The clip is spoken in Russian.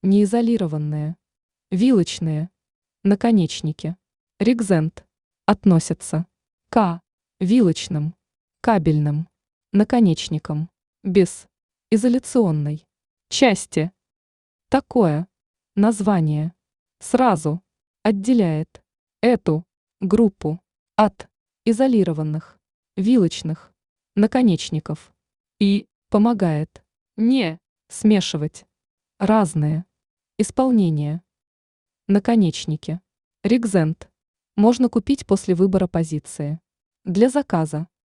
неизолированные, вилочные, наконечники. Регзент относятся к вилочным, кабельным, наконечникам, без изоляционной части. Такое название сразу отделяет эту группу от изолированных, вилочных наконечников и помогает не смешивать разные исполнения. Наконечники. Регзент можно купить после выбора позиции. Для заказа